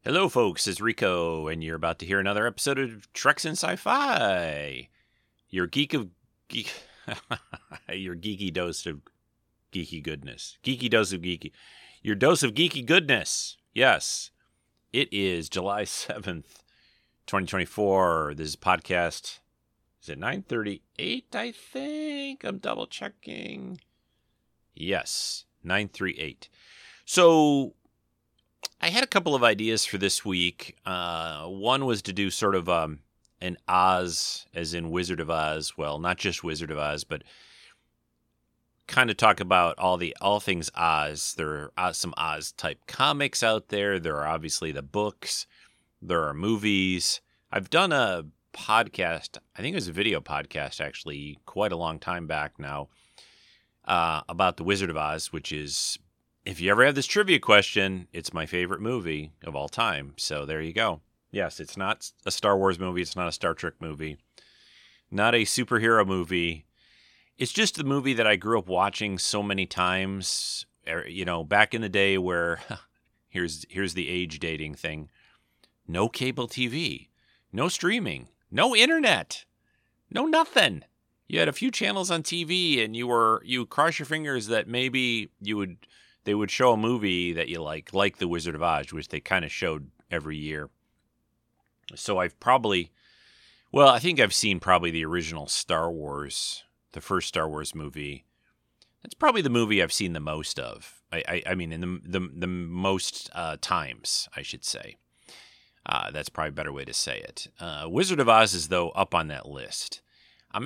Hello, folks. It's Rico, and you're about to hear another episode of Treks in Sci-Fi. Your geek, your geeky dose of geeky goodness. Geeky dose of geeky. Your dose of geeky goodness. Yes, it is July 7th, 2024. This is podcast. Is it 9:38? I think I'm double checking. Yes, 9:38. So I had a couple of ideas for this week. One was to do sort of an Oz, as in Wizard of Oz. Well, not just Wizard of Oz, but kind of talk about all things Oz. There are some Oz type comics out there. There are obviously the books. There are movies. I've done a podcast. I think it was a video podcast actually, quite a long time back now, about the Wizard of Oz, which is, if you ever have this trivia question, it's my favorite movie of all time. So there you go. Yes, it's not a Star Wars movie. It's not a Star Trek movie. Not a superhero movie. It's just the movie that I grew up watching so many times. You know, back in the day where, here's the age dating thing. No cable TV. No streaming. No internet. No nothing. You had a few channels on TV and you cross your fingers that maybe they would show a movie that you like The Wizard of Oz, which they kind of showed every year. So I think I've seen probably the original Star Wars, the first Star Wars movie. That's probably the movie I've seen the most of. I mean, in the most times, I should say. That's probably a better way to say it. Wizard of Oz is, though, up on that list. I'm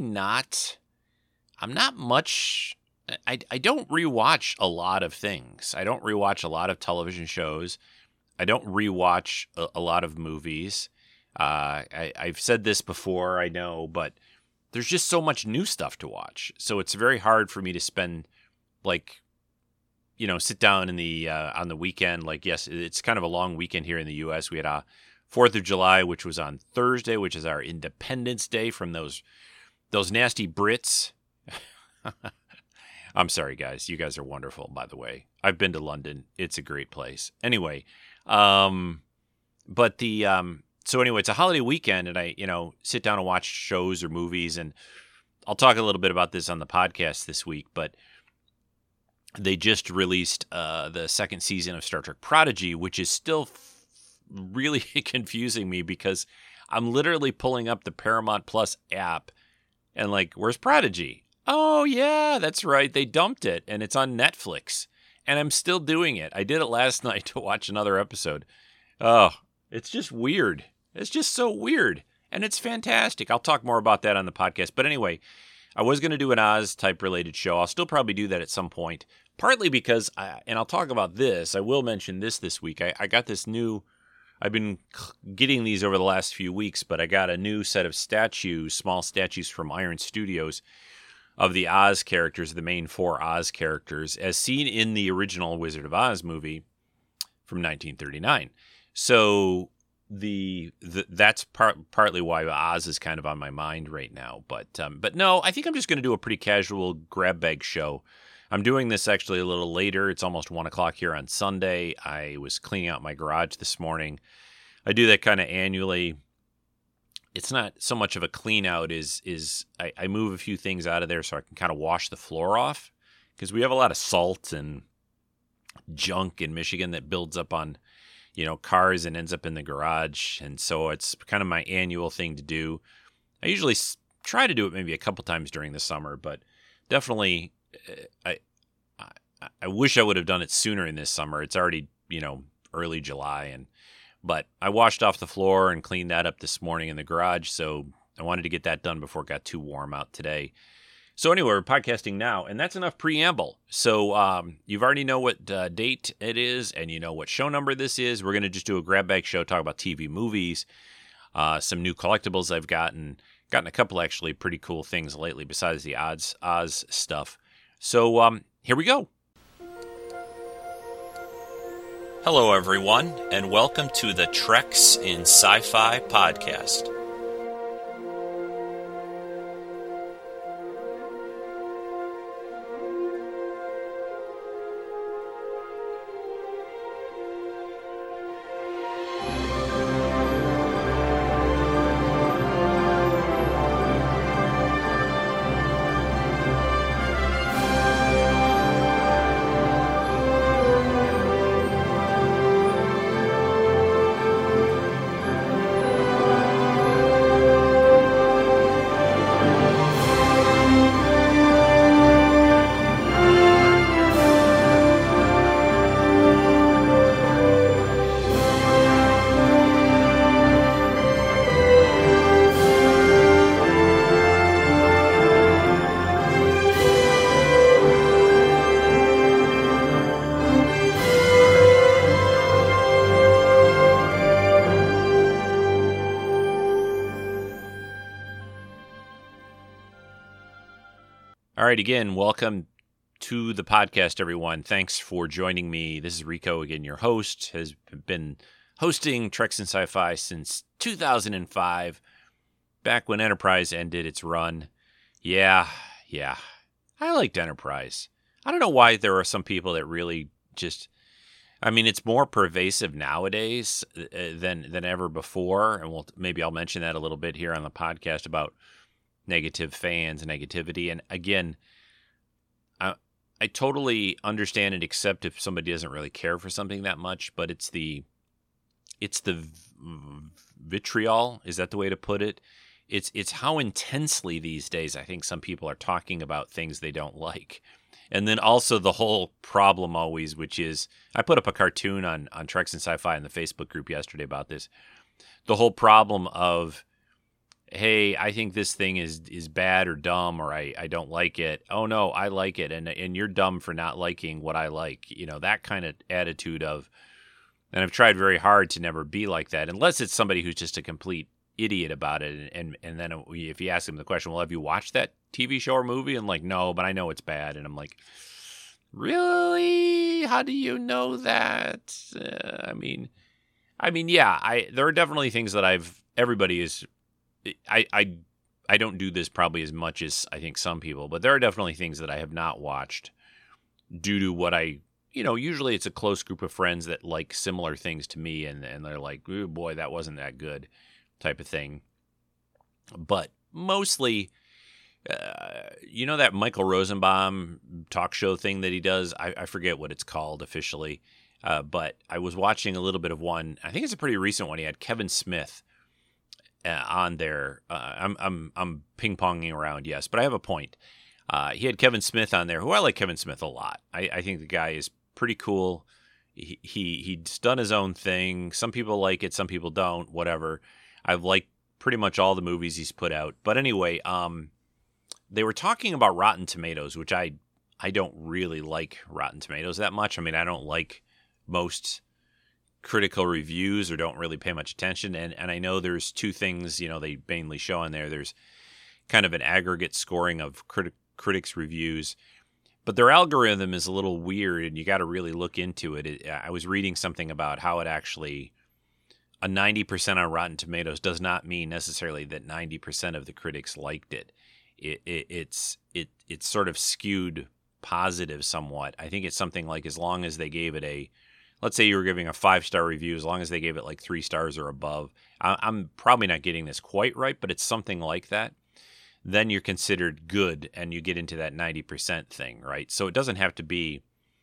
not much. I don't rewatch a lot of things. I don't rewatch a lot of television shows. I don't rewatch a lot of movies. I've said this before, I know, but there's just so much new stuff to watch. So it's very hard for me to spend, sit down in the on the weekend. Yes, it's kind of a long weekend here in the U.S. We had 4th of July, which was on Thursday, which is our Independence Day from those nasty Brits. I'm sorry, guys. You guys are wonderful, by the way. I've been to London. It's a great place. Anyway, so anyway, it's a holiday weekend, and I, sit down and watch shows or movies, and I'll talk a little bit about this on the podcast this week, but they just released the second season of Star Trek Prodigy, which is still really confusing me because I'm literally pulling up the Paramount Plus app and where's Prodigy? Oh, yeah, that's right. They dumped it, and it's on Netflix. And I'm still doing it. I did it last night to watch another episode. Oh, it's just weird. It's just so weird. And it's fantastic. I'll talk more about that on the podcast. But anyway, I was going to do an Oz-type related show. I'll still probably do that at some point. Partly because, and I'll talk about this, I will mention this week. I got this new, I've been getting these over the last few weeks, but I got a new set of small statues from Iron Studios, of the Oz characters, the main 4 Oz characters, as seen in the original Wizard of Oz movie from 1939. So that's partly why Oz is kind of on my mind right now. But no, I think I'm just going to do a pretty casual grab bag show. I'm doing this actually a little later. It's almost 1 o'clock here on Sunday. I was cleaning out my garage this morning. I do that kind of annually. It's not so much of a clean out I move a few things out of there so I can kind of wash the floor off, because we have a lot of salt and junk in Michigan that builds up on, cars and ends up in the garage. And so it's kind of my annual thing to do. I usually try to do it maybe a couple times during the summer, but definitely I wish I would have done it sooner in this summer. It's already, early July, but I washed off the floor and cleaned that up this morning in the garage, so I wanted to get that done before it got too warm out today. So anyway, we're podcasting now, and that's enough preamble. So you've already know what date it is, and you know what show number this is. We're going to just do a grab bag show, talk about TV, movies, some new collectibles I've gotten a couple actually pretty cool things lately besides the Oz stuff. So here we go. Hello, everyone, and welcome to the Treks in Sci-Fi podcast. All right, again, welcome to the podcast, everyone. Thanks for joining me. This is Rico, again, your host, has been hosting Treks and Sci-Fi since 2005, back when Enterprise ended its run. Yeah, I liked Enterprise. I don't know why there are some people that really just... I mean, it's more pervasive nowadays than ever before, and maybe I'll mention that a little bit here on the podcast about negative fans and negativity. And again, I totally understand and accept if somebody doesn't really care for something that much, but it's the vitriol, is that the way to put it? It's how intensely these days I think some people are talking about things they don't like. And then also the whole problem always, which is, I put up a cartoon on Treks and Sci-Fi in the Facebook group yesterday about this. The whole problem of, hey, I think this thing is bad or dumb, or I don't like it. Oh no, I like it, and you're dumb for not liking what I like. You know, that kind of attitude of, and I've tried very hard to never be like that, unless it's somebody who's just a complete idiot about it. And then if you ask them the question, well, have you watched that TV show or movie? And like, no, but I know it's bad. And I'm like, really? How do you know that? I mean, yeah, there are definitely things that everybody is, I don't do this probably as much as I think some people, but there are definitely things that I have not watched due to what usually it's a close group of friends that like similar things to me, and they're like, oh boy, that wasn't that good, type of thing. But mostly, that Michael Rosenbaum talk show thing that he does, I forget what it's called officially, but I was watching a little bit of one. I think it's a pretty recent one. He had Kevin Smith on there. I'm ping-ponging around, yes, but I have a point. He had Kevin Smith on there, who I like Kevin Smith a lot. I think the guy is pretty cool. He's done his own thing. Some people like it, some people don't, whatever. I've liked pretty much all the movies he's put out. But anyway, they were talking about Rotten Tomatoes, which I don't really like Rotten Tomatoes that much. I mean, I don't like most critical reviews or don't really pay much attention. And I know there's two things, they mainly show on there. There's kind of an aggregate scoring of critics' reviews, but their algorithm is a little weird, and you got to really look into it. I was reading something about how it actually, a 90% on Rotten Tomatoes does not mean necessarily that 90% of the critics liked it. It's sort of skewed positive somewhat. I think it's something like, as long as they gave it let's say you were giving a 5-star review, as long as they gave it like 3 stars or above, I'm probably not getting this quite right, but it's something like that. Then you're considered good, and you get into that 90% thing, right? So it doesn't have to be,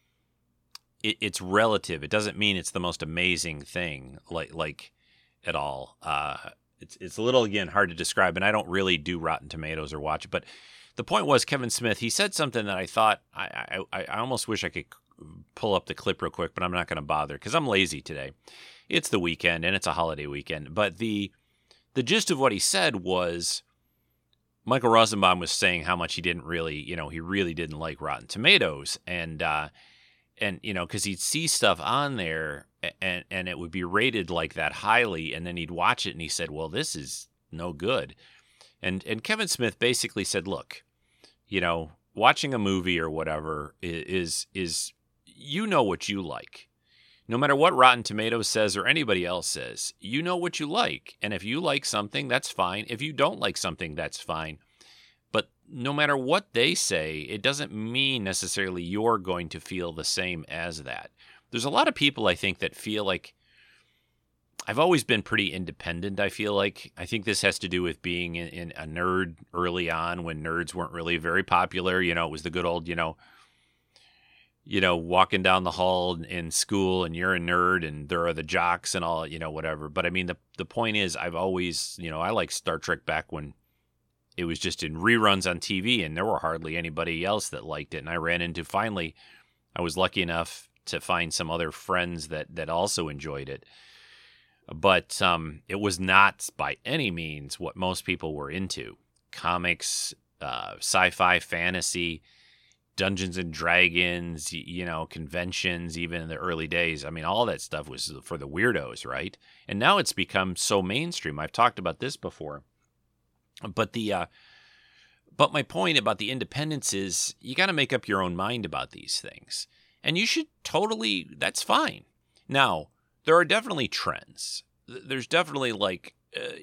it's relative. It doesn't mean it's the most amazing thing, like at all. It's a little, again, hard to describe, and I don't really do Rotten Tomatoes or watch it. But the point was, Kevin Smith, he said something that I thought, I almost wish I could pull up the clip real quick, but I'm not going to bother because I'm lazy today. It's the weekend, and it's a holiday weekend. But the gist of what he said was, Michael Rosenbaum was saying how much he didn't really, he really didn't like Rotten Tomatoes, and because he'd see stuff on there and it would be rated like that highly, and then he'd watch it and he said, well, this is no good. And Kevin Smith basically said, look, watching a movie or whatever is what you like. No matter what Rotten Tomatoes says or anybody else says, you know what you like. And if you like something, that's fine. If you don't like something, that's fine. But no matter what they say, it doesn't mean necessarily you're going to feel the same as that. There's a lot of people, I think, that feel like, I've always been pretty independent, I feel like. I think this has to do with being in a nerd early on, when nerds weren't really very popular. It was the good old, walking down the hall in school and you're a nerd and there are the jocks and all, whatever. But I mean, the point is, I've always, I like Star Trek back when it was just in reruns on TV and there were hardly anybody else that liked it. And I ran into, finally, I was lucky enough to find some other friends that also enjoyed it. But it was not by any means what most people were into. Comics, sci-fi, fantasy, Dungeons and Dragons, conventions, even in the early days. I mean, all that stuff was for the weirdos, right? And now it's become so mainstream. I've talked about this before. But But my point about the independence is you got to make up your own mind about these things. And you should totally, that's fine. Now, there are definitely trends. There's definitely like,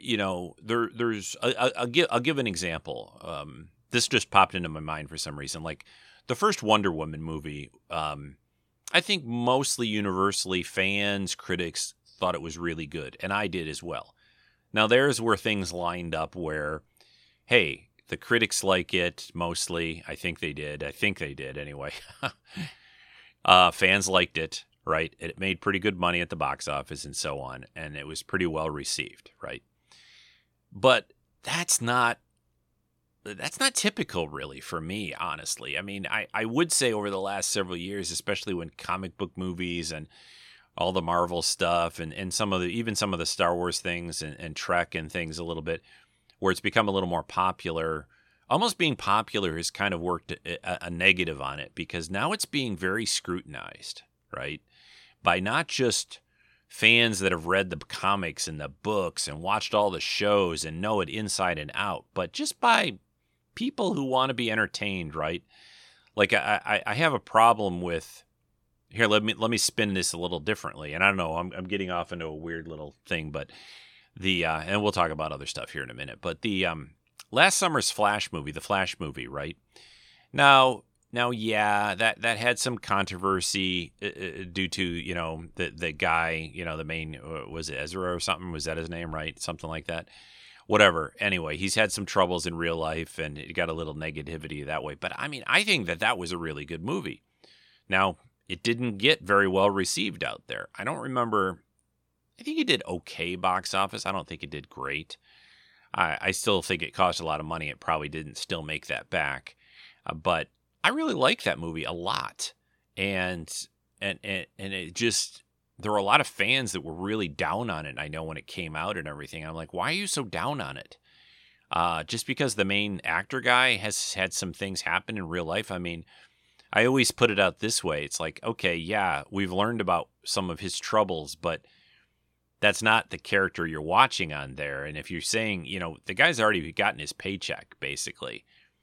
I'll give an example. This just popped into my mind for some reason. Like the first Wonder Woman movie, I think mostly universally fans, critics thought it was really good. And I did as well. Now, there's where things lined up where, hey, the critics like it mostly. I think they did anyway. Fans liked it, right? It made pretty good money at the box office and so on, and it was pretty well received, right? But that's not typical, really, for me, honestly. I mean, I would say over the last several years, especially when comic book movies and all the Marvel stuff and even some of the Star Wars things and Trek and things a little bit, where it's become a little more popular. Almost being popular has kind of worked a negative on it because now it's being very scrutinized, right? By not just fans that have read the comics and the books and watched all the shows and know it inside and out, but just by people who want to be entertained, right? Like I have a problem with. Here, let me spin this a little differently. And I don't know, I'm getting off into a weird little thing, but and we'll talk about other stuff here in a minute. But the last summer's Flash movie, the Flash movie, right? Now, yeah, that had some controversy due to the guy, the main was it Ezra or something? Was that his name, right? Something like that. Whatever. Anyway, he's had some troubles in real life, and it got a little negativity that way. But I mean, I think that was a really good movie. Now, it didn't get very well received out there. I don't remember. I think it did okay box office. I don't think it did great. I still think it cost a lot of money. It probably didn't still make that back. But I really like that movie a lot. And it just, there were a lot of fans that were really down on it. I know when it came out and everything. I'm like, why are you so down on it? Just because the main actor guy has had some things happen in real life. I mean, I always put it out this way. It's like, okay, yeah, we've learned about some of his troubles, but that's not the character you're watching on there. And if you're saying, the guy's already gotten his paycheck, basically.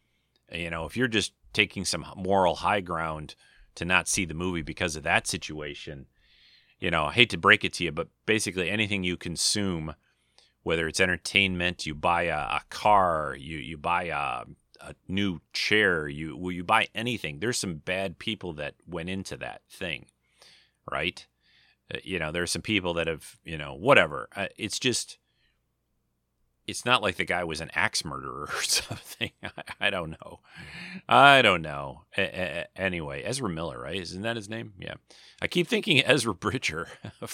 If you're just taking some moral high ground to not see the movie because of that situation, I hate to break it to you, but basically anything you consume, whether it's entertainment, you buy a car, you buy a new chair, you buy anything, there's some bad people that went into that thing, right? There's some people that have, whatever. It's just, it's not like the guy was an axe murderer or something. I don't know. Anyway, Ezra Miller, right? Isn't that his name? Yeah. I keep thinking Ezra Bridger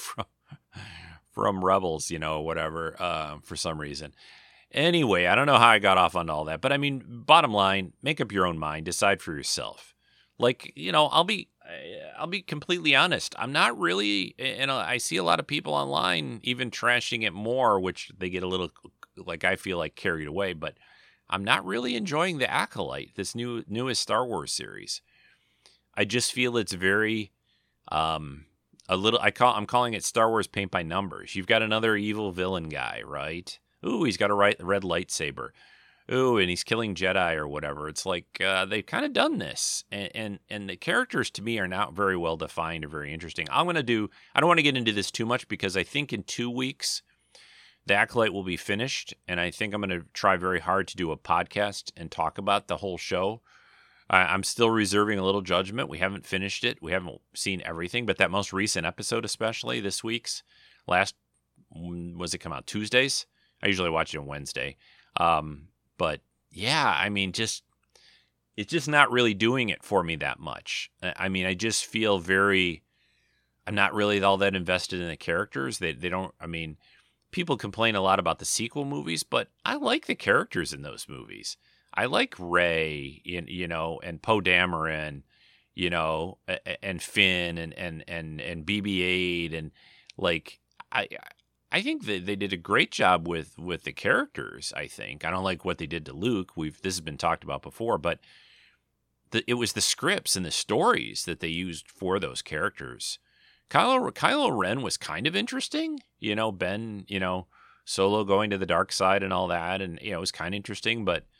from Rebels, whatever, for some reason. Anyway, I don't know how I got off on all that, but I mean, bottom line, make up your own mind, decide for yourself. Like, I'll be completely honest. I'm not really, I see a lot of people online even trashing it more, which they get a little, like, I feel like carried away, but I'm not really enjoying The Acolyte, this newest Star Wars series. I just feel it's very, I'm calling it Star Wars paint by numbers. You've got another evil villain guy, right? Ooh, he's got a red lightsaber. Ooh, and he's killing Jedi or whatever. It's like they've kind of done this. And the characters to me are not very well defined or very interesting. I don't want to get into this too much because I think in 2 weeks, The Acolyte will be finished. And I think I'm going to try very hard to do a podcast and talk about the whole show. I'm still reserving a little judgment. We haven't finished it. We haven't seen everything. But that most recent episode, especially this week's, was it come out Tuesdays? I usually watch it on Wednesday. But yeah, I mean, it's just not really doing it for me that much. I mean, I just feel I'm not really all that invested in the characters. They don't, I mean, people complain a lot about the sequel movies, but I like the characters in those movies. I like Rey, and Poe Dameron, and Finn and BB-8, and like, I think that they did a great job with the characters, I think. I don't like what they did to Luke. This has been talked about before, but it was the scripts and the stories that they used for those characters. Kylo Ren was kind of interesting. Ben, Solo going to the dark side and all that, and it was kind of interesting, but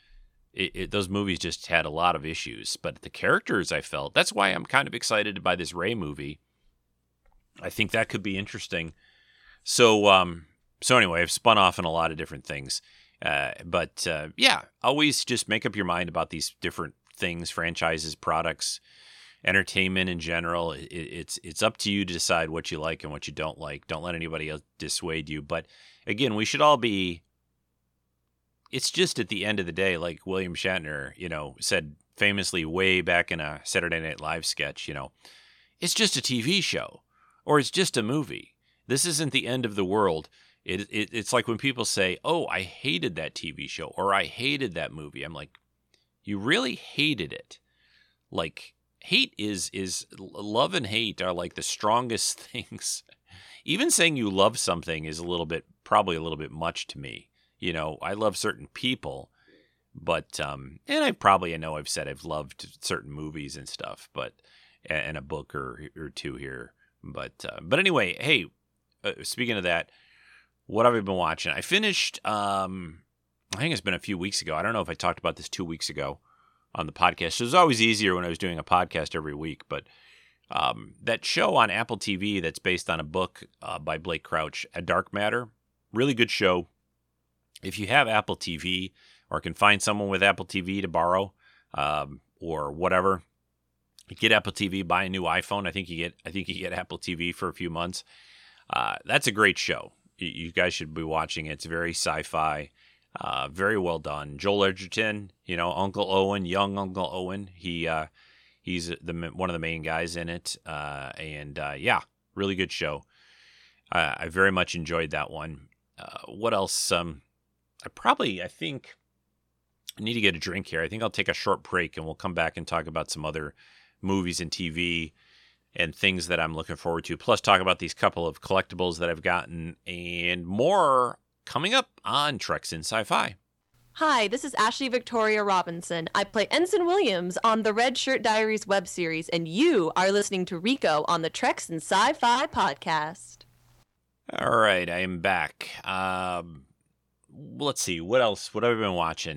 those movies just had a lot of issues. But the characters, I felt, that's why I'm kind of excited by this Rey movie. I think that could be interesting. So anyway, I've spun off in a lot of different things. But always just make up your mind about these different things, franchises, products, entertainment in general. It's up to you to decide what you like and what you don't like. Don't let anybody else dissuade you. But again, we should all be. It's just at the end of the day, like William Shatner, said famously way back in a Saturday Night Live sketch. It's just a TV show, or it's just a movie. This isn't the end of the world. It's like when people say, "Oh, I hated that TV show," or "I hated that movie." I'm like, you really hated it? Like, hate is love and hate are like the strongest things. Even saying you love something is probably a little bit much to me. I love certain people, but and I know I've said I've loved certain movies and stuff, but and a book or two here, but anyway, hey, speaking of that, what have I been watching? I finished. I think it's been a few weeks ago. I don't know if I talked about this 2 weeks ago on the podcast. It was always easier when I was doing a podcast every week, but that show on Apple TV that's based on a book by Blake Crouch, A Dark Matter, really good show. If you have Apple TV or can find someone with Apple TV to borrow or whatever, get Apple TV, buy a new iPhone. I think you get Apple TV for a few months. That's a great show. You guys should be watching it. It's very sci-fi, very well done. Joel Edgerton, Uncle Owen, young Uncle Owen. He's one of the main guys in it, and really good show. I very much enjoyed that one. What else? I think I need to get a drink here. I think I'll take a short break and we'll come back and talk about some other movies and TV and things that I'm looking forward to. Plus talk about these couple of collectibles that I've gotten and more coming up on Treks in Sci-Fi. Hi, this is Ashley Victoria Robinson. I play Ensign Williams on the Red Shirt Diaries web series, and you are listening to Rico on the Treks in Sci-Fi podcast. All right, I am back. Let's see, what else? What have I been watching?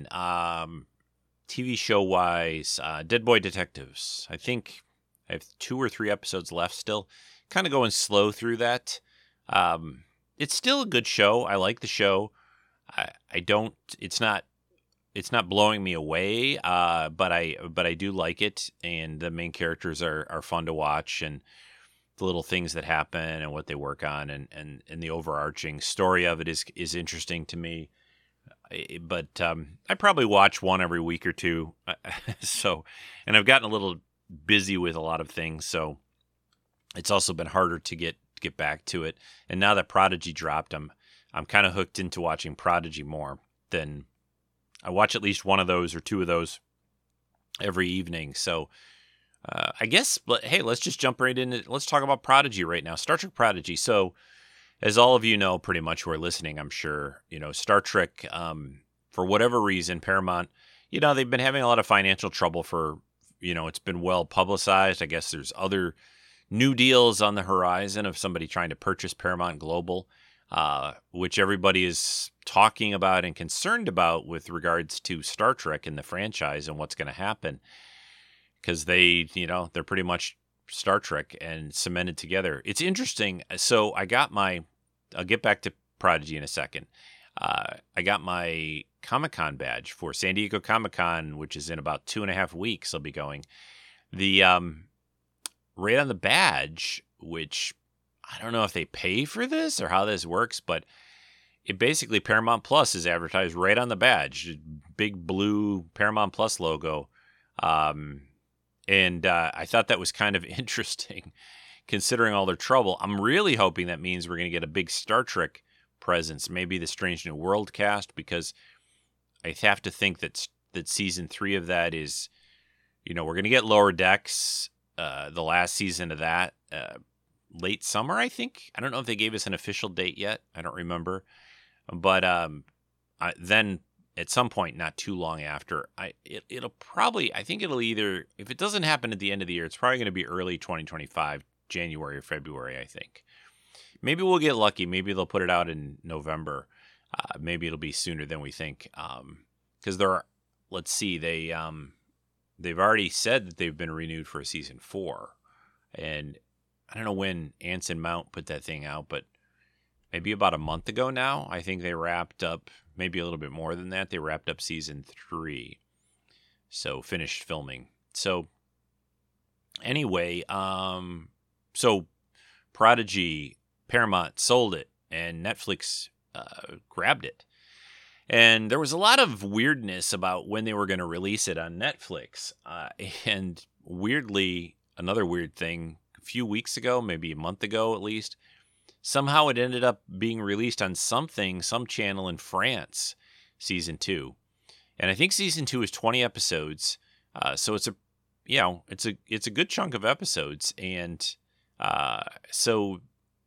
TV show-wise, Dead Boy Detectives. I think I have 2 or 3 episodes left still. Kind of going slow through that. It's still a good show. I like the show. It's not blowing me away, but I do like it, and the main characters are fun to watch, and the little things that happen and what they work on, and the overarching story of it is interesting to me. But I probably watch one every week or two. And I've gotten a little busy with a lot of things, so it's also been harder to get back to it. And now that Prodigy dropped, I'm kind of hooked into watching Prodigy more than I watch at least one of those or 2 of those every evening. So I guess, hey, let's just jump right in. Let's talk about Prodigy right now. Star Trek Prodigy. So, as all of you know, pretty much who are listening, I'm sure, Star Trek, for whatever reason, Paramount, they've been having a lot of financial trouble for, it's been well publicized. I guess there's other new deals on the horizon of somebody trying to purchase Paramount Global, which everybody is talking about and concerned about with regards to Star Trek and the franchise and what's going to happen. Because they're pretty much Star Trek and cemented together. It's interesting. So I'll get back to Prodigy in a second. I got my Comic-Con badge for San Diego Comic-Con, which is in about 2.5 weeks. I'll be going. The right on the badge, which I don't know if they pay for this or how this works, but it basically Paramount Plus is advertised right on the badge. Big blue Paramount Plus logo. And I thought that was kind of interesting, considering all their trouble. I'm really hoping that means we're going to get a big Star Trek presence, maybe the Strange New World cast, because I have to think that season 3 of that is, we're going to get Lower Decks, the last season of that, late summer, I think. I don't know if they gave us an official date yet. I don't remember. But then at some point, not too long after, it'll either, if it doesn't happen at the end of the year, it's probably going to be early 2025, January or February, I think. Maybe we'll get lucky. Maybe they'll put it out in November. Maybe it'll be sooner than we think. Because let's see, they've already said that they've been renewed for a season 4, and I don't know when Anson Mount put that thing out, but maybe about a month ago now. I think they wrapped up, maybe a little bit more than that. They wrapped up season 3, so finished filming. So anyway, so Prodigy, Paramount sold it, and Netflix grabbed it. And there was a lot of weirdness about when they were going to release it on Netflix. And weirdly, another weird thing, a few weeks ago, maybe a month ago at least, somehow it ended up being released on some channel in France, season 2. And I think season 2 is 20 episodes. So it's a good chunk of episodes. And so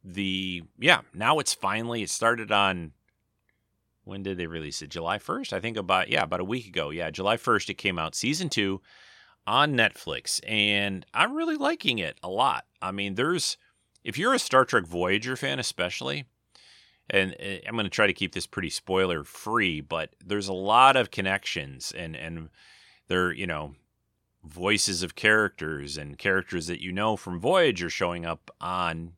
now it started on, when did they release it? July 1st? I think about a week ago. Yeah, July 1st it came out, season 2 on Netflix. And I'm really liking it a lot. I mean, if you're a Star Trek Voyager fan especially, and I'm going to try to keep this pretty spoiler free, but there's a lot of connections and they're, voices of characters and characters that from Voyager showing up on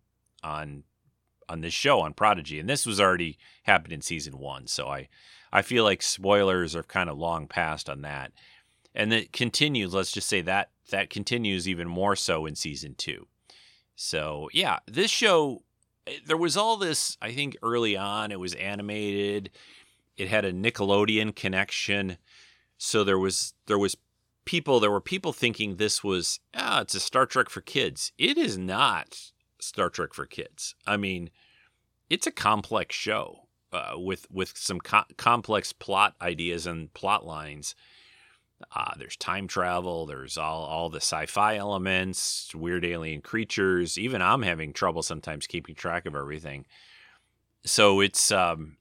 this show, on Prodigy. And this was already happened in season 1. So I feel like spoilers are kind of long past on that. And it continues, let's just say that continues even more so in season 2. So yeah, this show, there was all this, I think early on, it was animated. It had a Nickelodeon connection. So there were people thinking this was, it's a Star Trek for kids. It is not Star Trek for kids. I mean, it's a complex show with some complex plot ideas and plot lines. There's time travel. There's all the sci-fi elements, weird alien creatures. Even I'm having trouble sometimes keeping track of everything. So it's,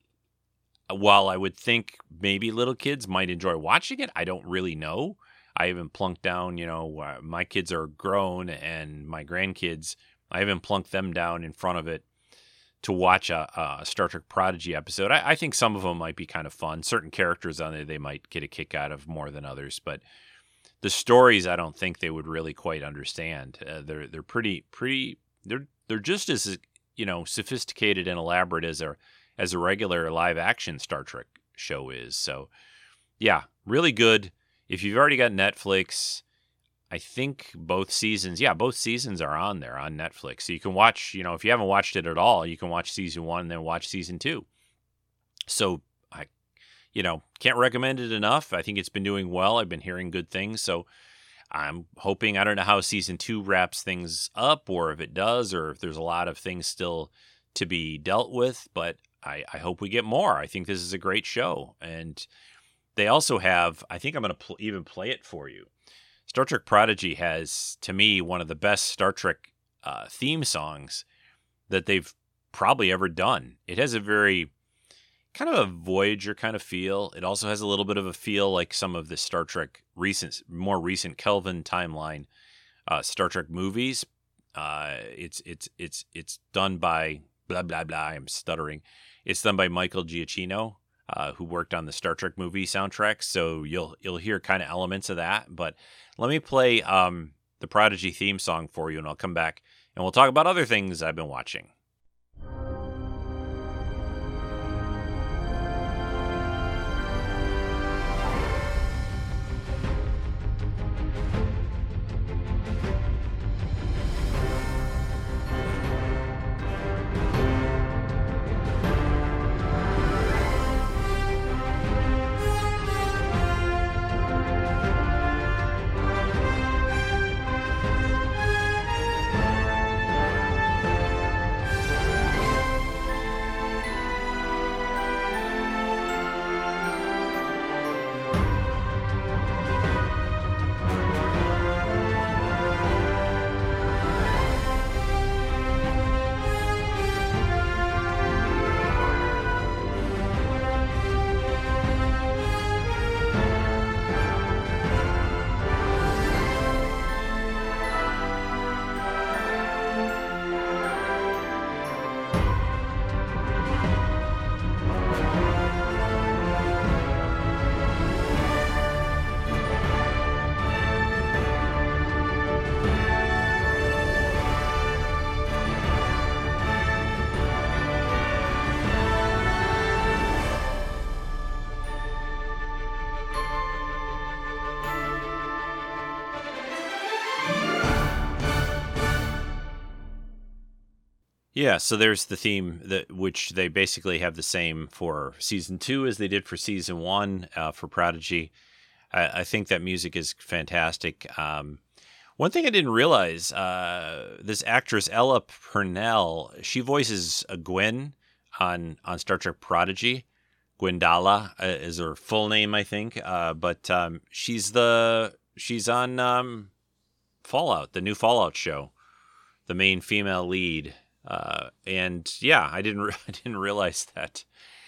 while I would think maybe little kids might enjoy watching it, I don't really know. I haven't plunked down, my kids are grown and my grandkids, I haven't plunked them down in front of it to watch a Star Trek Prodigy episode. I think some of them might be kind of fun. Certain characters on there they might get a kick out of more than others, but the stories I don't think they would really quite understand. They're pretty. They're just as sophisticated and elaborate as a regular live action Star Trek show is. So yeah, really good. If you've already got Netflix, I think both seasons are on there on Netflix. So you can watch, if you haven't watched it at all, you can watch season 1 and then watch season 2. So I, can't recommend it enough. I think it's been doing well. I've been hearing good things. So I'm hoping, I don't know how season 2 wraps things up or if it does, or if there's a lot of things still to be dealt with, but I hope we get more. I think this is a great show. And they also have, I think I'm going to even play it for you. Star Trek Prodigy has, to me, one of the best Star Trek theme songs that they've probably ever done. It has a very kind of a Voyager kind of feel. It also has a little bit of a feel like some of the Star Trek more recent Kelvin timeline Star Trek movies. It's done by blah blah blah. I'm stuttering. It's done by Michael Giacchino, who worked on the Star Trek movie soundtrack. So you'll hear kind of elements of that. But let me play the Prodigy theme song for you, and I'll come back and we'll talk about other things I've been watching. Yeah, so there's the theme that which they basically have the same for season 2 as they did for season 1 for Prodigy. I think that music is fantastic. One thing I didn't realize, this actress Ella Purnell, she voices a Gwen on Star Trek Prodigy. Gwendala is her full name, I think. But she's on Fallout, the new Fallout show, the main female lead. And yeah, I didn't realize that.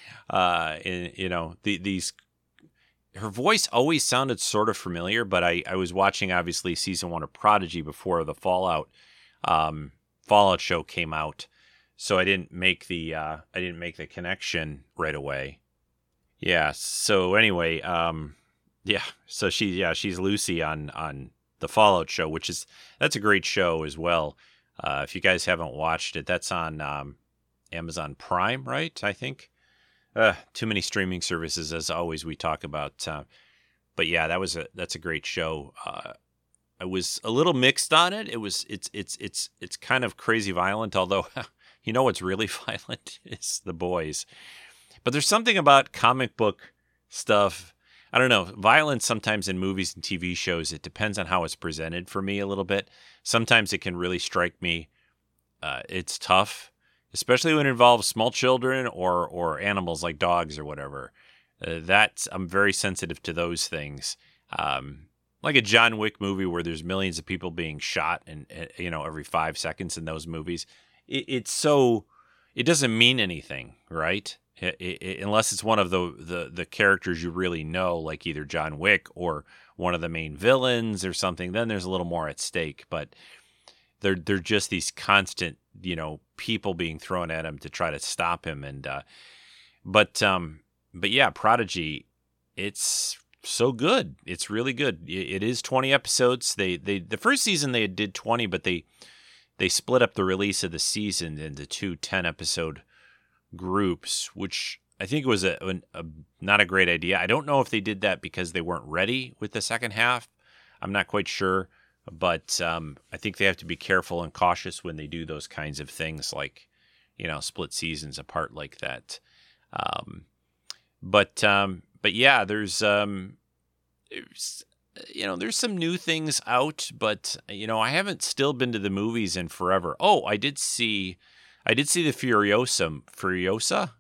These her voice always sounded sort of familiar, but I was watching obviously season 1 of Prodigy before the Fallout show came out, so I didn't make the connection right away. Yeah. So anyway, so she's Lucy on the Fallout show, that's a great show as well. If you guys haven't watched it, that's on Amazon Prime, right? I think. Too many streaming services, as always, we talk about. But yeah, that's a great show. I was a little mixed on it. It's kind of crazy violent, although what's really violent is The Boys. But there's something about comic book stuff. I don't know. Violence sometimes in movies and TV shows, it depends on how it's presented for me a little bit. Sometimes it can really strike me. It's tough, especially when it involves small children or animals like dogs or whatever. I'm very sensitive to those things. Like a John Wick movie where there's millions of people being shot and every 5 seconds in those movies. It doesn't mean anything, right? Unless it's one of the characters you really know, like either John Wick or one of the main villains or something, then there's a little more at stake. But they're just these constant, people being thrown at him to try to stop him. And but yeah, Prodigy, it's so good. It's really good. It is 20 episodes. The first season they did 20, but they split up the release of the season into 2 10-episode groups, which I think was a not a great idea. I don't know if they did that because they weren't ready with the second half. I'm not quite sure, but I think they have to be careful and cautious when they do those kinds of things, like split seasons apart like that. But yeah, there's some new things out, but I haven't still been to the movies in forever. Oh, I did see the Furiosa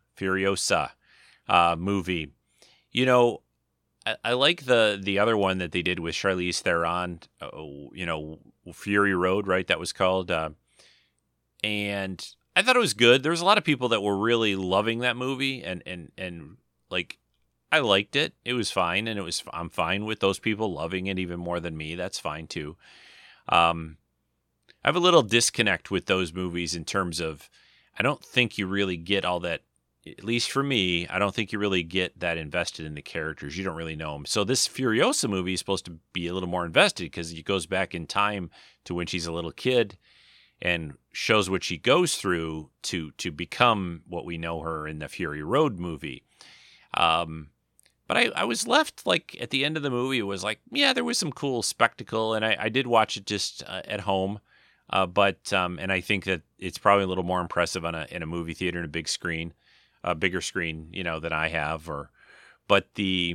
movie. I like the other one that they did with Charlize Theron. Fury Road, right? That was called. And I thought it was good. There was a lot of people that were really loving that movie, and like I liked it. It was fine, and I'm fine with those people loving it even more than me. That's fine too. I have a little disconnect with those movies in terms of I don't think you really get all that, at least for me, I don't think you really get that invested in the characters. You don't really know them. So this Furiosa movie is supposed to be a little more invested because it goes back in time to when she's a little kid and shows what she goes through to become what we know her in the Fury Road movie. But I was left, like, at the end of the movie, it was like, yeah, there was some cool spectacle, and I did watch it just at home. And I think that it's probably a little more impressive in a movie theater in a bigger screen, than I have. But the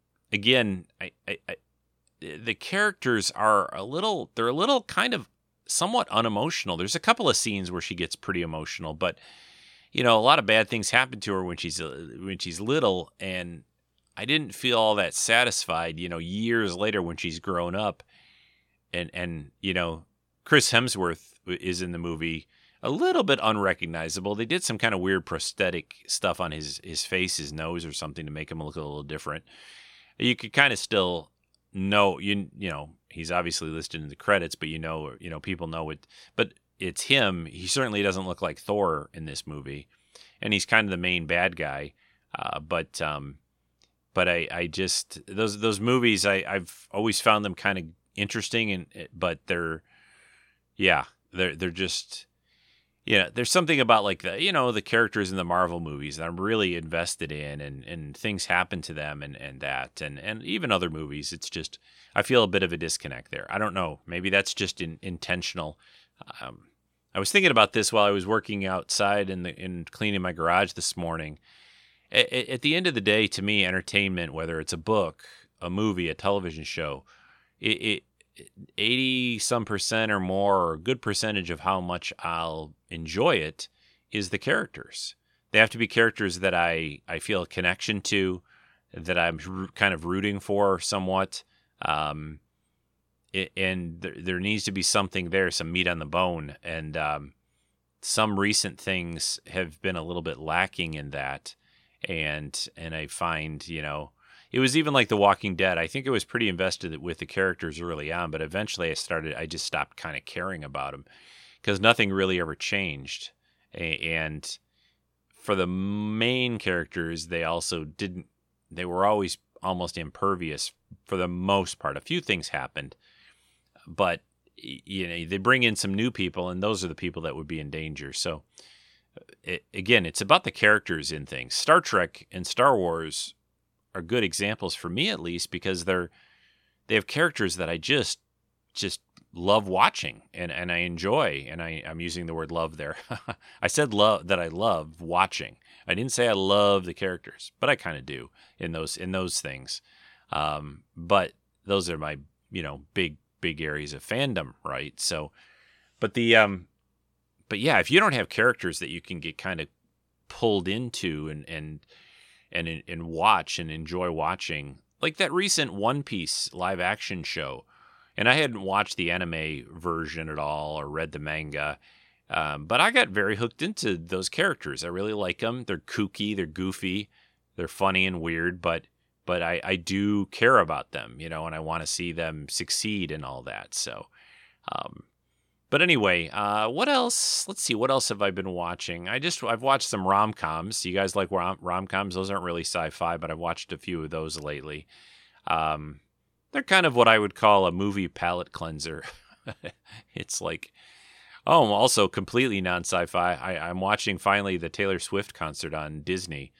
characters are a little kind of somewhat unemotional. There's a couple of scenes where she gets pretty emotional, but a lot of bad things happen to her when she's little, and I didn't feel all that satisfied, years later when she's grown up, and Chris Hemsworth is in the movie a little bit unrecognizable. They did some kind of weird prosthetic stuff on his face, his nose or something to make him look a little different. You could kind of still know, he's obviously listed in the credits, but people know it, but it's him. He certainly doesn't look like Thor in this movie, and he's kind of the main bad guy. But I just, those movies, I've always found them kind of interesting, but they're just, there's something about like the characters in the Marvel movies that I'm really invested in, and things happen to them and even other movies. It's just, I feel a bit of a disconnect there. I don't know. Maybe that's just intentional. I was thinking about this while I was working outside and cleaning my garage this morning. At the end of the day, to me, entertainment, whether it's a book, a movie, a television show, it 80 some percent or more, or a good percentage of how much I'll enjoy it is the characters. They have to be characters that I feel a connection to, that I'm kind of rooting for somewhat. And there needs to be something there, some meat on the bone. And some recent things have been a little bit lacking in that. And I find, it was even like The Walking Dead. I think I was pretty invested with the characters early on, but eventually I just stopped kind of caring about them because nothing really ever changed. And for the main characters, they were always almost impervious for the most part. A few things happened, but they bring in some new people, and those are the people that would be in danger. So again, it's about the characters in things. Star Trek and Star Wars are good examples for me, at least, because they have characters that I just love watching and I enjoy. And I'm using the word love there. I said love, that I love watching. I didn't say I love the characters, but I kind of do in those things. But those are my big areas of fandom, right? So, but yeah, if you don't have characters that you can get kind of pulled into and watch and enjoy watching, like that recent One Piece live action show, and I hadn't watched the anime version at all or read the manga, but I got very hooked into those characters. I really like them. They're kooky, they're goofy, they're funny and weird, but I do care about them, and I want to see them succeed and all that. So, but anyway, what else? Let's see. What else have I been watching? I've watched some rom-coms. You guys like rom-coms? Those aren't really sci-fi, but I've watched a few of those lately. They're kind of what I would call a movie palate cleanser. It's like, also completely non-sci-fi. I'm watching finally the Taylor Swift concert on Disney.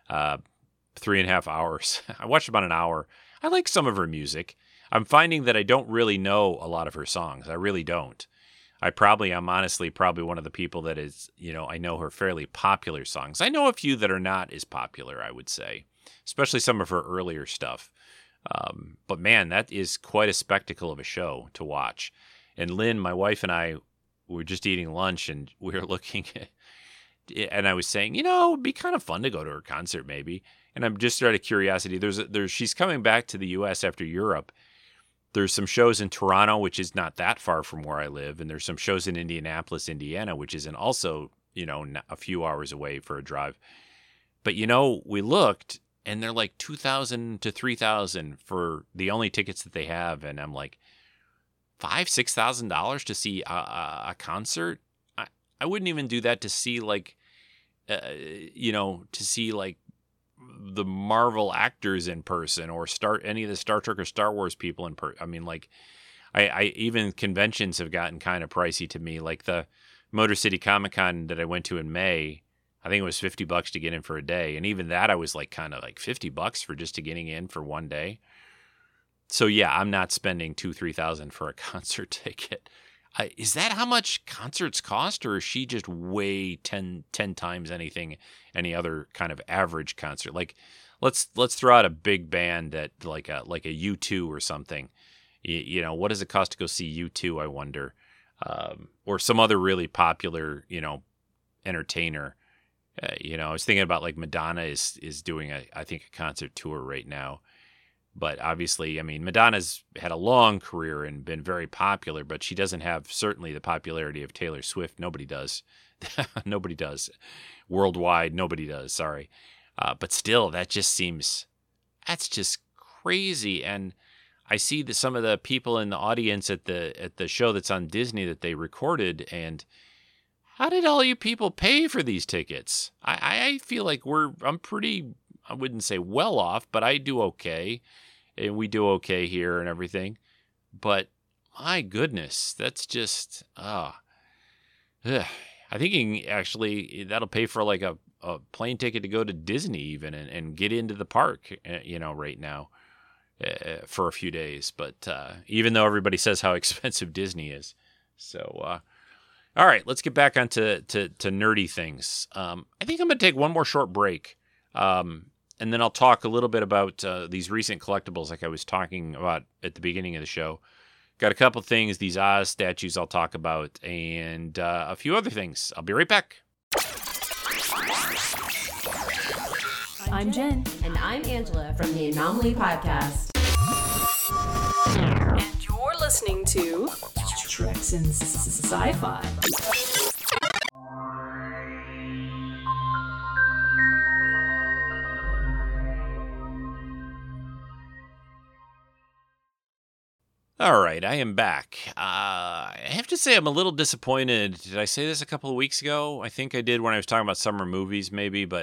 3.5 hours. I watched about an hour. I like some of her music. I'm finding that I don't really know a lot of her songs. I really don't. I'm honestly probably one of the people that is, I know her fairly popular songs. I know a few that are not as popular, I would say, especially some of her earlier stuff. But man, that is quite a spectacle of a show to watch. And Lynn, my wife, and I were just eating lunch, and we were looking at, and I was saying, it would be kind of fun to go to her concert maybe. And I'm just out of curiosity. She's coming back to the U.S. after Europe. There's some shows in Toronto, which is not that far from where I live, and there's some shows in Indianapolis, Indiana, which isn't also, a few hours away for a drive. But we looked, and they're like $2,000 to $3,000 for the only tickets that they have, and I'm like, $5,000-$6,000 to see a concert? I wouldn't even do that to see the Marvel actors in person, or any of the Star Trek or Star Wars people in person. I mean, I even conventions have gotten kind of pricey to me. Like the Motor City Comic Con that I went to in May, I think it was $50 to get in for a day, and even that I was like kind of like $50 for just to getting in for one day. So yeah, I'm not spending $2,000-$3,000 for a concert ticket. Is that how much concerts cost, or is she just way 10 times any other kind of average concert? Like, let's throw out a big band that like a U2 or something. What does it cost to go see U2? I wonder, or some other really popular entertainer. I was thinking about like Madonna is doing I think a concert tour right now. But obviously, I mean, Madonna's had a long career and been very popular, but she doesn't have certainly the popularity of Taylor Swift. Nobody does. Nobody does. Worldwide, nobody does. Sorry. But still, that's just crazy. And I see some of the people in the audience at the show that's on Disney that they recorded, and how did all you people pay for these tickets? I feel like I'm pretty, I wouldn't say well off, but I do okay. And we do okay here and everything. But my goodness, that's just, I think that'll pay for like a plane ticket to go to Disney even and get into the park, right now for a few days. But even though everybody says how expensive Disney is. So, All right, let's get back onto to nerdy things. I think I'm going to take one more short break, and then I'll talk a little bit about these recent collectibles like I was talking about at the beginning of the show. Got a couple things, these Oz statues I'll talk about, and a few other things. I'll be right back. I'm Jen. And I'm Angela from the Anomaly Podcast. And you're listening to Treks in Sci-Fi. All right, I am back. I have to say I'm a little disappointed. Did I say this a couple of weeks ago? I think I did when I was talking about summer movies, maybe, but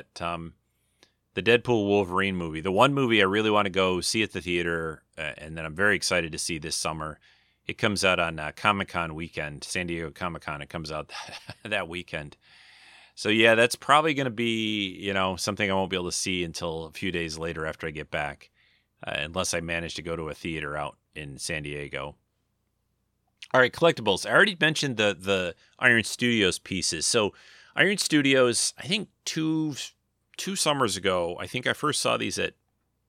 the Deadpool Wolverine movie, the one movie I really want to go see at the theater, and that I'm very excited to see this summer. It comes out on Comic-Con weekend, San Diego Comic-Con. It comes out that weekend. So, yeah, that's probably going to be, something I won't be able to see until a few days later after I get back, unless I manage to go to a theater out in San Diego. All right, collectibles. I already mentioned the Iron Studios pieces. So Iron Studios, I think two summers ago, I think I first saw these at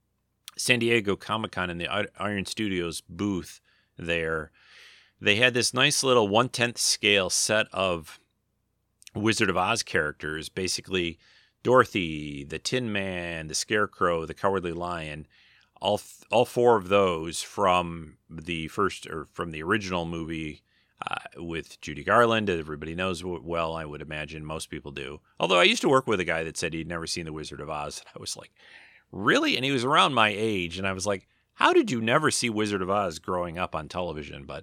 San Diego Comic-Con in the Iron Studios booth there. They had this nice little 1/10 scale set of Wizard of Oz characters, basically Dorothy, the Tin Man, the Scarecrow, the Cowardly Lion, all four of those from the original movie with Judy Garland. Everybody knows well, I would imagine most people do. Although I used to work with a guy that said he'd never seen The Wizard of Oz. And I was like, really? And he was around my age. And I was like, how did you never see Wizard of Oz growing up on television? But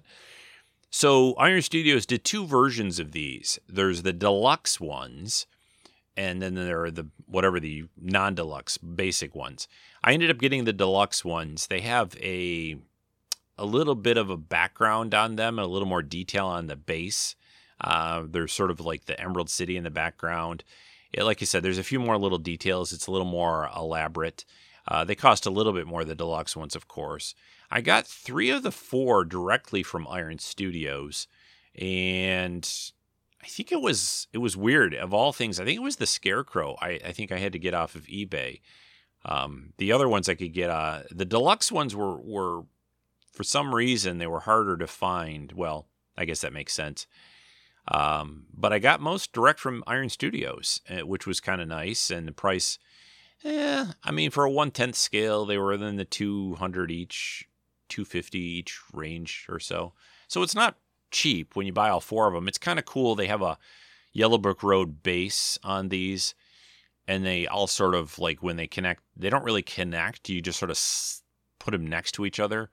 so Iron Studios did two versions of these. There's the deluxe ones, and then there are the non-deluxe basic ones. I ended up getting the deluxe ones. They have a little bit of a background on them, a little more detail on the base. There's sort of like the Emerald City in the background. Like I said, there's a few more little details. It's a little more elaborate. They cost a little bit more, the deluxe ones, of course. I got 3 of the 4 directly from Iron Studios, and I think it was weird. Of all things, I think it was the Scarecrow. I think I had to get off of eBay. The other ones I could get, the deluxe ones were for some reason they were harder to find. Well, I guess that makes sense. But I got most direct from Iron Studios, which was kind of nice, and the price. I mean, for a 1/10 scale, they were in the $200 each, $250 each range or so. So it's not cheap when you buy all 4 of them. It's kind of cool. They have a Yellow Brick Road base on these, and they all sort of, like, when they connect, they don't really connect. You just sort of put them next to each other.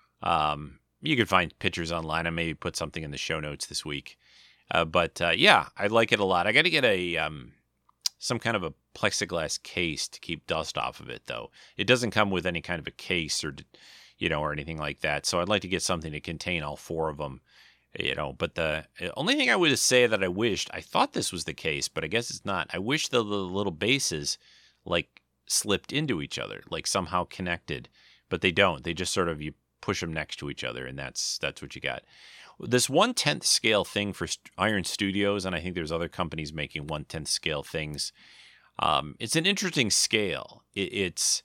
You can find pictures online. I maybe put something in the show notes this week. But yeah, I like it a lot. I got to get some kind of a plexiglass case to keep dust off of it, though. It doesn't come with any kind of a case or anything like that. So I'd like to get something to contain all 4 of them, But the only thing I would say that I thought this was the case, but I guess it's not. I wish the little bases like slipped into each other, like somehow connected, but they don't. They just sort of, you push them next to each other, and that's what you got. This 1/10 scale thing for Iron Studios, and I think there's other companies making 1/10 scale things. It's an interesting scale. It's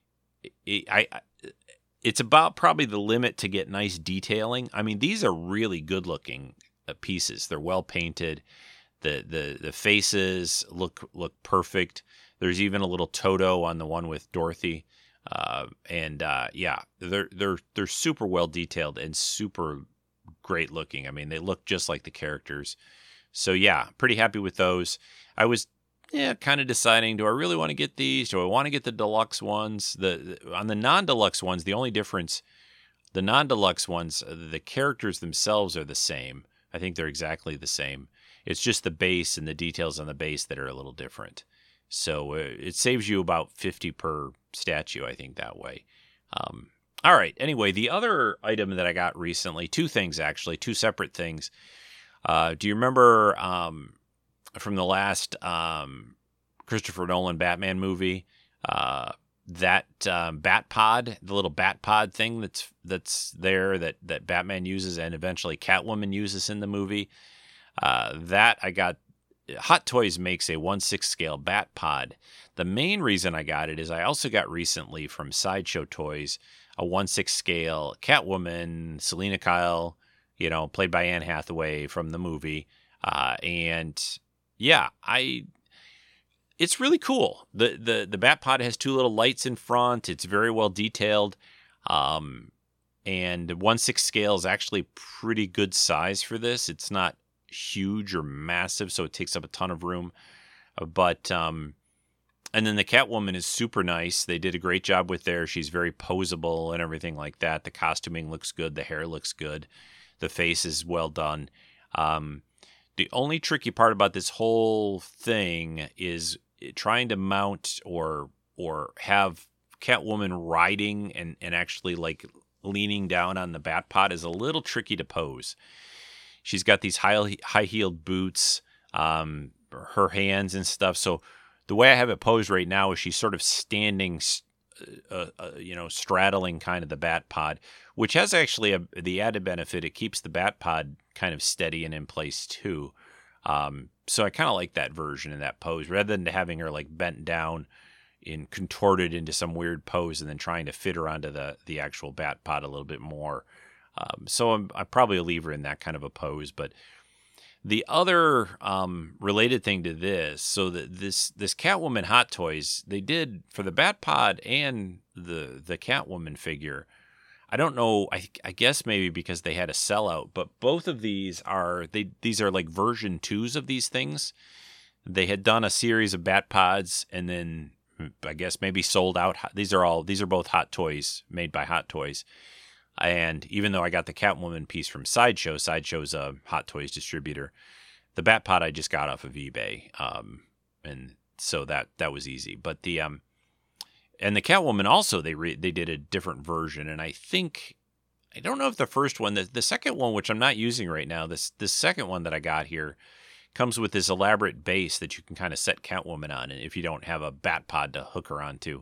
about probably the limit to get nice detailing. I mean, these are really good looking pieces. They're well painted. The faces look perfect. There's even a little Toto on the one with Dorothy. Yeah, they're super well detailed and super great looking. I mean, they look just like the characters. So yeah, pretty happy with those. I was kind of deciding, do I really want to get these? Do I want to get the deluxe ones? On the non-deluxe ones, the only difference, the non-deluxe ones, the characters themselves are the same. I think they're exactly the same. It's just the base and the details on the base that are a little different. So it saves you about $50 per statue, I think, that way. All right. Anyway, the other item that I got recently, 2 things actually, 2 separate things. Do you remember from the last Christopher Nolan Batman movie, that bat pod, the little bat pod thing that's there that Batman uses and eventually Catwoman uses in the movie? That I got. Hot Toys makes a 1/6 scale Bat Pod. The main reason I got it is I also got recently from Sideshow Toys a 1/6 scale Catwoman, Selena Kyle, played by Anne Hathaway from the movie. And yeah, it's really cool. The Bat Pod has 2 little lights in front. It's very well detailed. And 1/6 scale is actually pretty good size for this. It's not huge or massive, so it takes up a ton of room. But and then the Catwoman is super nice. They did a great job with there. She's very posable and everything like that. The costuming looks good. The hair looks good. The face is well done. The only tricky part about this whole thing is trying to mount or have Catwoman riding and actually like leaning down on the Bat Pod is a little tricky to pose. She's got these high-heeled boots, her hands and stuff. So the way I have it posed right now is she's sort of standing, straddling kind of the Bat Pod, which has actually the added benefit. It keeps the Bat Pod kind of steady and in place too. So I kind of like that version in that pose rather than having her like bent down and contorted into some weird pose and then trying to fit her onto the actual Bat Pod a little bit more. So I probably leave her in that kind of a pose. But the other related thing to this, so that this Catwoman Hot Toys, they did for the Bat Pod and the Catwoman figure. I don't know. I guess maybe because they had a sellout, but both of these are like version 2s of these things. They had done a series of Bat Pods and then I guess maybe sold out. These are both Hot Toys made by Hot Toys. And even though I got the Catwoman piece from Sideshow's a Hot Toys distributor, the Bat Pod I just got off of eBay, and so that was easy. But and the Catwoman also they did a different version, and I don't know if the first one, the second one, which I'm not using right now, this second one that I got here comes with this elaborate base that you can kind of set Catwoman on, if you don't have a Bat Pod to hook her onto.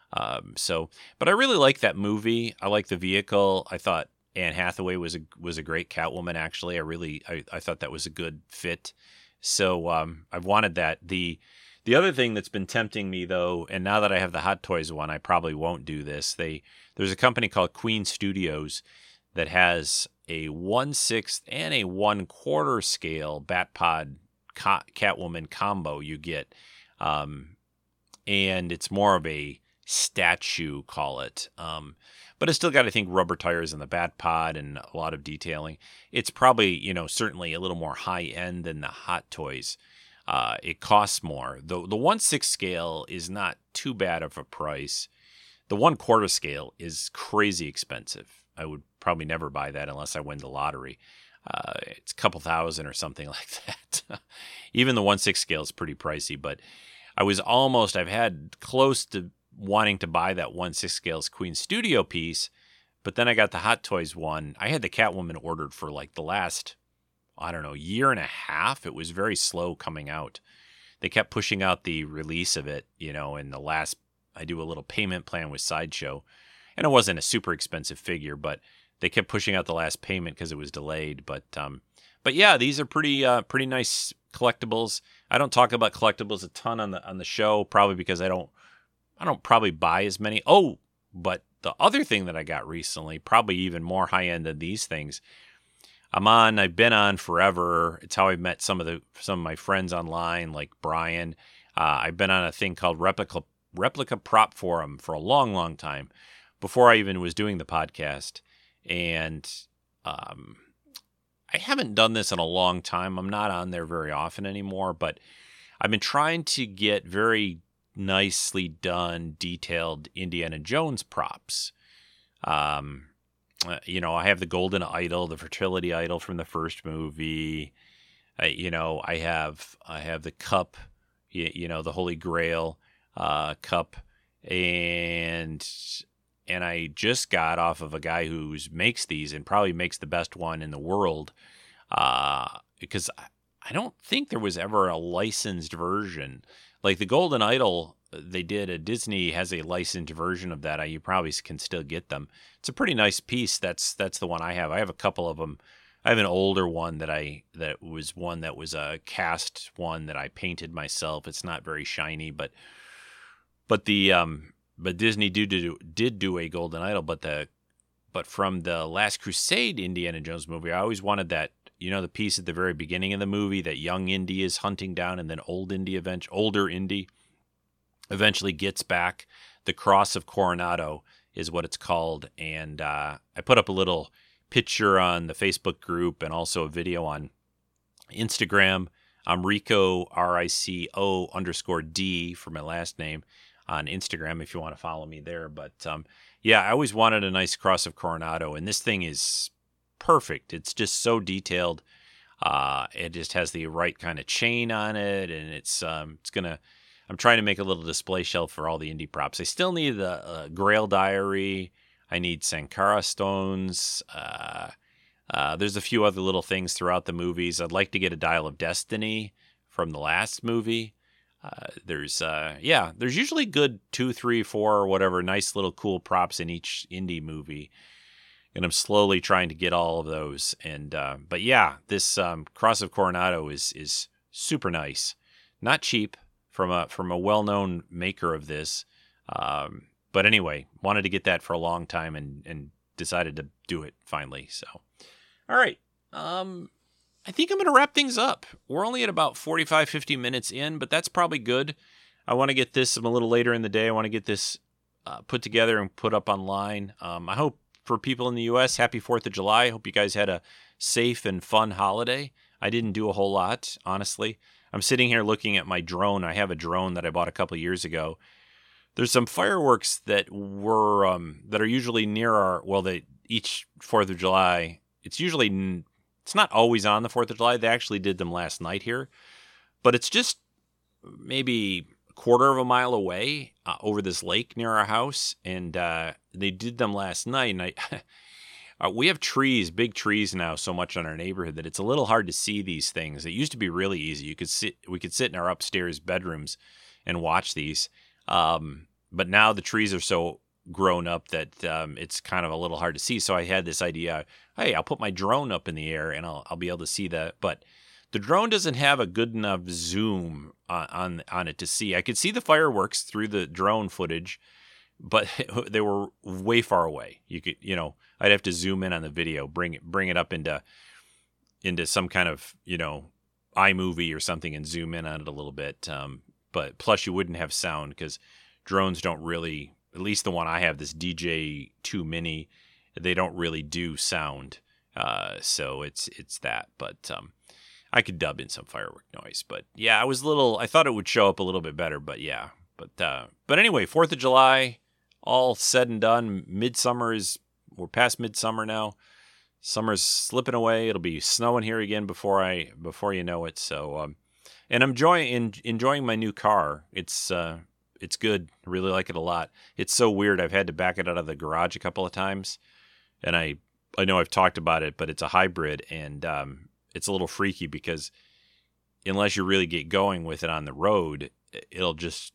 But I really like that movie. I like the vehicle. I thought Anne Hathaway was a great Catwoman. Actually, I thought that was a good fit. So, I've wanted that. The other thing that's been tempting me though, and now that I have the Hot Toys one, I probably won't do this. There's a company called Queen Studios that has a 1/6 and a 1/4 scale Bat Pod Catwoman combo you get. And it's more of a statue, call it, but it's still got, I think, rubber tires in the Bat Pod and a lot of detailing. It's probably certainly a little more high end than the Hot Toys. It costs more. The 1/6 scale is not too bad of a price. The 1/4 scale is crazy expensive. I would probably never buy that unless I win the lottery. It's a couple $1,000 or something like that. Even the 1/6 scale is pretty pricey, but I've had close to wanting to buy that 1/6 scale's Queen Studio piece, but then I got the Hot Toys one. I had the Catwoman ordered for like the last, I don't know, year and a half. It was very slow coming out. They kept pushing out the release of it, and I do a little payment plan with Sideshow, and it wasn't a super expensive figure, but they kept pushing out the last payment because it was delayed. But yeah, these are pretty nice collectibles. I don't talk about collectibles a ton on the show, probably because I don't probably buy as many. Oh, but the other thing that I got recently, probably even more high end than these things, I've been on forever. It's how I've met some of my friends online, like Brian. I've been on a thing called Replica Prop Forum for a long, long time, before I even was doing the podcast. And I haven't done this in a long time. I'm not on there very often anymore, but I've been trying to get very nicely done, detailed Indiana Jones props. I have the Golden Idol, the Fertility Idol from the first movie. I have the cup, the Holy Grail cup, and I just got off of a guy who makes these and probably makes the best one in the world, because I don't think there was ever a licensed version. Like the Golden Idol, Disney has a licensed version of that. You probably can still get them. It's a pretty nice piece. That's the one I have. I have a couple of them I have an older one that was a cast one that I painted myself. It's not very shiny, but Disney did do a Golden Idol, but from the Last Crusade Indiana Jones movie, I always wanted that, the piece at the very beginning of the movie that young Indy is hunting down, and then older Indy eventually gets back. The Cross of Coronado is what it's called, and I put up a little picture on the Facebook group and also a video on Instagram. I'm Rico, RICO_D for my last name on Instagram if you want to follow me there. But I always wanted a nice Cross of Coronado, and this thing is perfect. It's just so detailed. It just has the right kind of chain on it, and I'm trying to make a little display shelf for all the Indy props. I still need the Grail Diary. I need Sankara stones. There's a few other little things throughout the movies. I'd like to get a Dial of Destiny from the last movie. There's usually good 2, 3, 4, or whatever nice little cool props in each Indy movie, and I'm slowly trying to get all of those. And this Cross of Coronado is super nice, not cheap from a well-known maker of this. But anyway, wanted to get that for a long time and decided to do it finally. So, all right. I think I'm going to wrap things up. We're only at about 45, 50 minutes in, but that's probably good. I want to get this a little later in the day. I want to get this put together and put up online. I hope for people in the U.S., happy 4th of July. I hope you guys had a safe and fun holiday. I didn't do a whole lot, honestly. I'm sitting here looking at my drone. I have a drone that I bought a couple of years ago. There's some fireworks that are usually near each 4th of July. It's not always on the 4th of July. They actually did them last night here, but it's just maybe a quarter of a mile away over this lake near our house, and they did them last night. And we have big trees now, so much in our neighborhood that it's a little hard to see these things. It used to be really easy. We could sit in our upstairs bedrooms and watch these. But now the trees are so grown up that it's kind of a little hard to see. So I had this idea, hey, I'll put my drone up in the air and I'll be able to see that. But the drone doesn't have a good enough zoom on it to see. I could see the fireworks through the drone footage, but they were way far away. I'd have to zoom in on the video, bring it up into some kind of, iMovie or something and zoom in on it a little bit. But plus you wouldn't have sound because drones don't really, at least the one I have, this DJ2 Mini, they don't really do sound. So it's that. But I could dub in some firework noise. But yeah, I thought it would show up a little bit better. But yeah. But anyway, 4th of July, all said and done. We're past midsummer now. Summer's slipping away. It'll be snowing here again before you know it. So, and I'm enjoying my new car. It's good. I really like it a lot. It's so weird. I've had to back it out of the garage a couple of times, and I know I've talked about it, but it's a hybrid, and it's a little freaky because unless you really get going with it on the road, it'll just,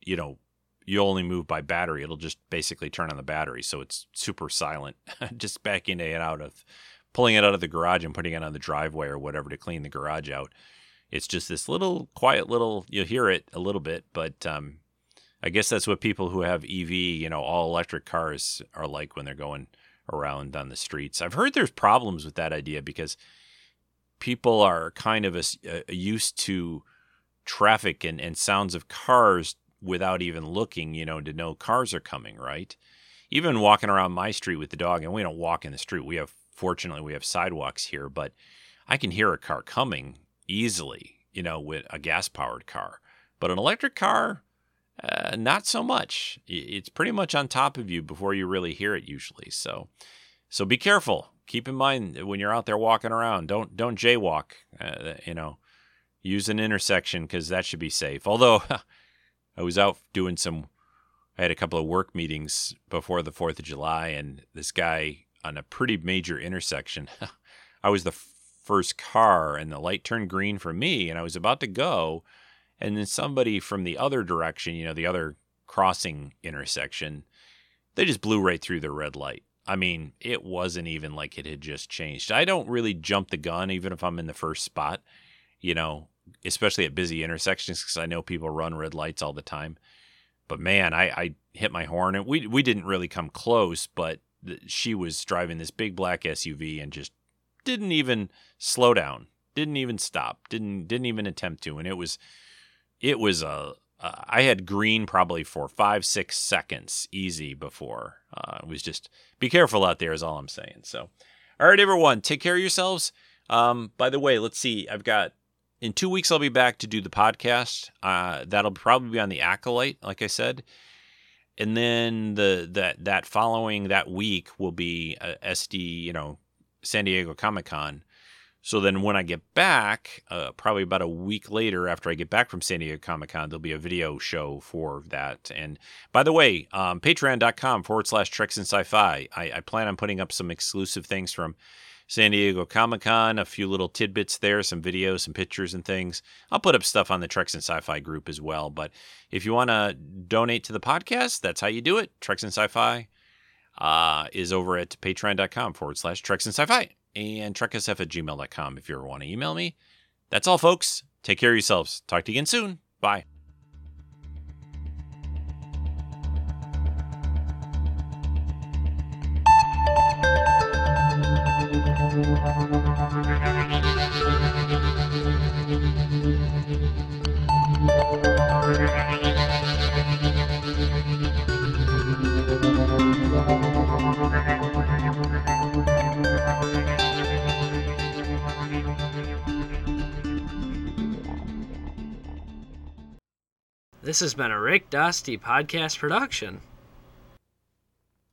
you only move by battery. It'll just basically turn on the battery, so it's super silent. Just backing it pulling it out of the garage and putting it on the driveway or whatever to clean the garage out. It's just this little quiet little. You'll hear it a little bit, but I guess that's what people who have EV, all electric cars are like when they're going around on the streets. I've heard there's problems with that idea because people are kind of used to traffic and sounds of cars without even looking, to know cars are coming, right? Even walking around my street with the dog, and we don't walk in the street. Fortunately, we have sidewalks here, but I can hear a car coming easily, with a gas-powered car. But an electric car, not so much. It's pretty much on top of you before you really hear it usually. So be careful. Keep in mind when you're out there walking around, don't jaywalk. Use an intersection because that should be safe. Although I was out doing I had a couple of work meetings before the 4th of July, and this guy on a pretty major intersection, I was the first car, and the light turned green for me, and I was about to go. And then somebody from the other direction, the other crossing intersection, they just blew right through the red light. I mean, it wasn't even like it had just changed. I don't really jump the gun, even if I'm in the first spot, you know, especially at busy intersections, because I know people run red lights all the time. But man, I hit my horn, and we didn't really come close, but she was driving this big black SUV and just didn't even slow down, didn't even stop, didn't even attempt to. And it was I had green probably for 5-6 seconds easy before. It was just, be careful out there is all I'm saying. So, all right, everyone, take care of yourselves. By the way, let's see. In 2 weeks, I'll be back to do the podcast. That'll probably be on the Acolyte, like I said. And then that following that week will be SD, San Diego Comic-Con. So then when I get back, probably about a week later after I get back from San Diego Comic-Con, there'll be a video show for that. And by the way, patreon.com/Treks and Sci-Fi. I plan on putting up some exclusive things from San Diego Comic-Con, a few little tidbits there, some videos, some pictures and things. I'll put up stuff on the Treks and Sci-Fi group as well. But if you want to donate to the podcast, that's how you do it. Treks and Sci-Fi is over at patreon.com/Treks and Sci-Fi. And treksf@gmail.com if you ever want to email me. That's all, folks. Take care of yourselves. Talk to you again soon. Bye. This has been a Rick Dusty podcast production.